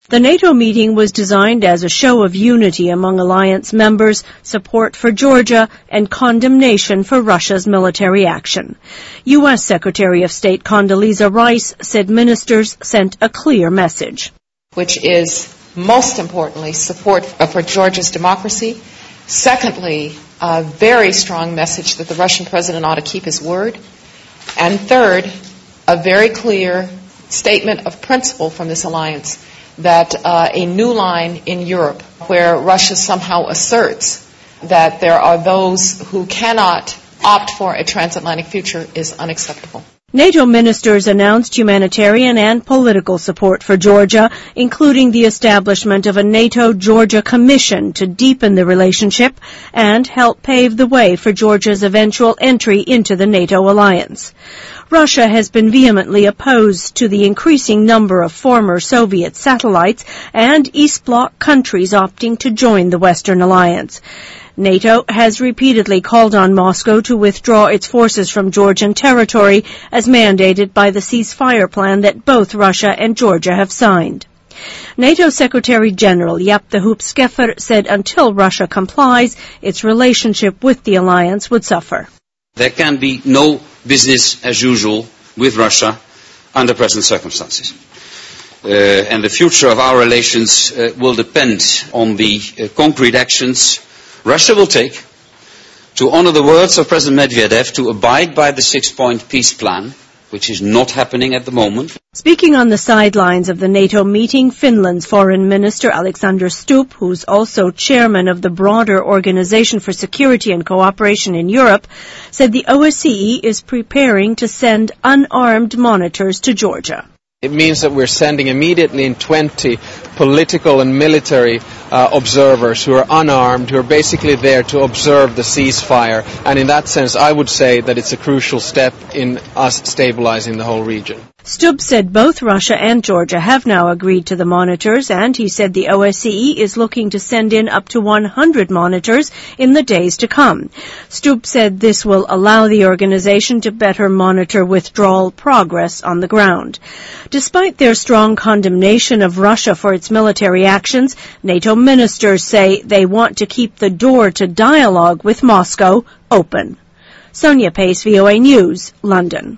The NATO meeting was designed as a show of unity among alliance members, support for Georgia, and condemnation for Russia's military action. U.S. Secretary of State Condoleezza Rice said ministers sent a clear message, which is, most importantly, support for Georgia's democracy. Secondly, a very strong message that the Russian president ought to keep his word. And third, a very clear statement of principle from this alliance that a new line in Europe where Russia somehow asserts that there are those who cannot opt for a transatlantic future is unacceptable. NATO ministers announced humanitarian and political support for Georgia, including the establishment of a NATO-Georgia commission to deepen the relationship and help pave the way for Georgia's eventual entry into the NATO alliance. Russia has been vehemently opposed to the increasing number of former Soviet satellites and East Bloc countries opting to join the Western alliance. NATO has repeatedly called on Moscow to withdraw its forces from Georgian territory as mandated by the ceasefire plan that both Russia and Georgia have signed. NATO Secretary General Jaap de Hoop Scheffer said until Russia complies, its relationship with the alliance would suffer. There can be no business as usual with Russia under present circumstances. And the future of our relations will depend on the concrete actions Russia will take to honor the words of President Medvedev to abide by the 6-point peace plan, which is not happening at the moment. Speaking on the sidelines of the NATO meeting, Finland's Foreign Minister Alexander Stubb, who's also chairman of the broader Organization for Security and Cooperation in Europe, said the OSCE is preparing to send unarmed monitors to Georgia. It means that we're sending immediately in 20 political and military observers who are unarmed, who are basically there to observe the ceasefire. And in that sense, I would say that it's a crucial step in us stabilizing the whole region. Stubb said both Russia and Georgia have now agreed to the monitors, and he said the OSCE is looking to send in up to 100 monitors in the days to come. Stubb said this will allow the organization to better monitor withdrawal progress on the ground. Despite their strong condemnation of Russia for its military actions, NATO ministers say they want to keep the door to dialogue with Moscow open. Sonia Pace, VOA News, London.